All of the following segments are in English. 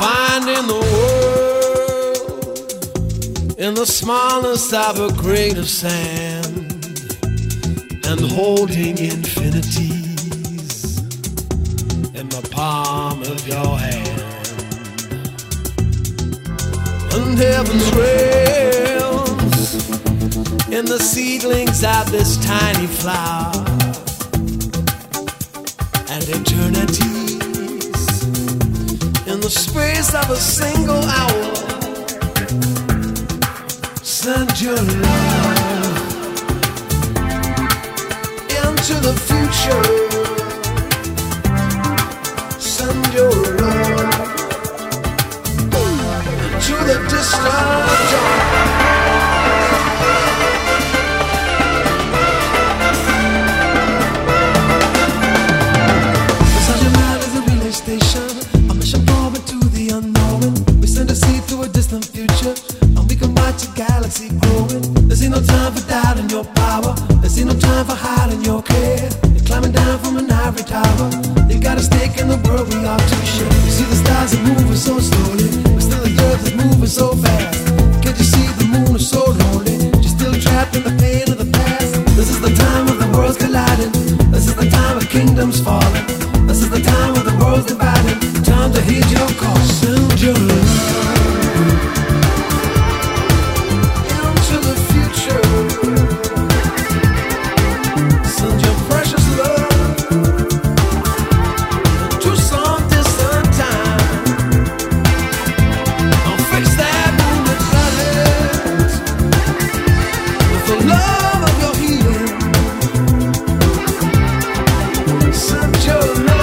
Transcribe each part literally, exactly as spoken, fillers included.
finding the world in the smallness of a grain of sand and holding infinities in the palm of your hand. And heaven's realms in the seedlings of this tiny flower, and eternities in the space of a single hour. Send your love into the future. Send your love into the distant dawn. A mission forward to the unknown. We send a seed to a distant future, and we can watch a galaxy growing. There's ain't no time for doubt in your power. There's ain't no time for hiding your care. You're climbing down from an ivory tower. You got a stake in the world we are to share. You see the stars are moving so slowly, but still the earth is moving so fast. Can't you see the moon is so lonely? You're still trapped in the pain of the past. This is the time of the worlds colliding. This is the time of kingdoms falling. This is the time of the world's divided. Time to heed your call. Send your love into the future. Send your precious love to some distant time. I'll fix that wounded planet with the love of your healing. Send your love.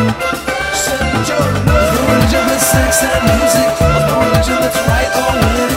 Sex and music, no religion that's right or wrong.